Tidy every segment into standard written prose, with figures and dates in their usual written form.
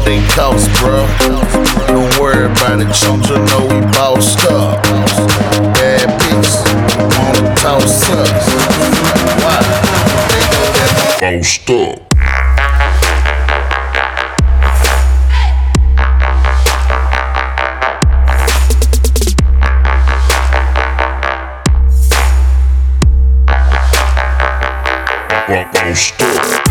they cost, bruh. Don't worry about it, don't you know we bossed up. Bad bitch, wanna toss us. Why? They know that we bossed up. Bossed up.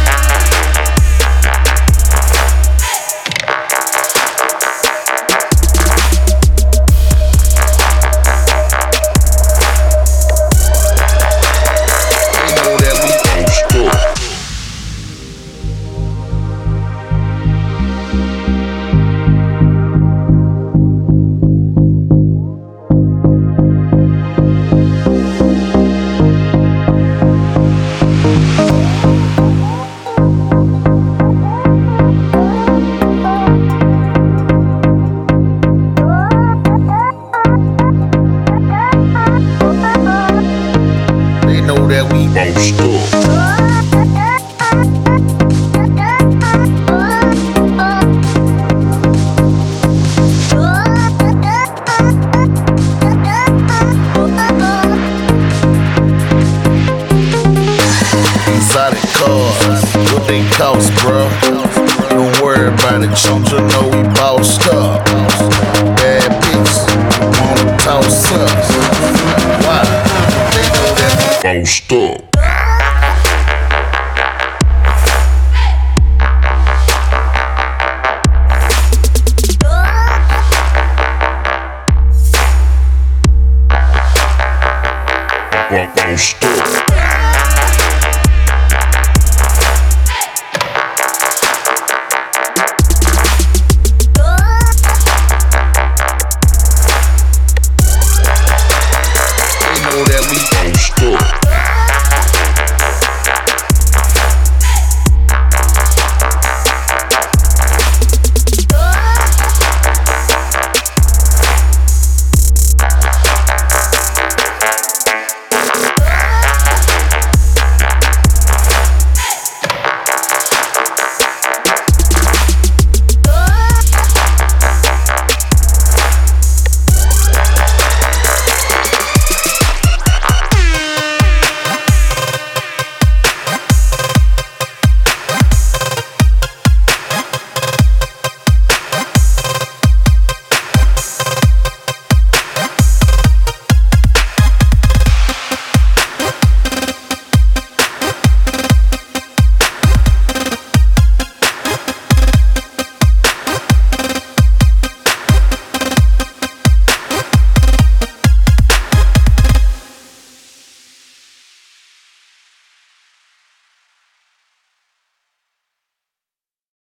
Know that we bossed up. Exotic cars, what they cost, bruh. Don't worry about it, don't you know we bossed up. Bad bitch, wanna toss us. Why? They know that we bossed up. Bossed up.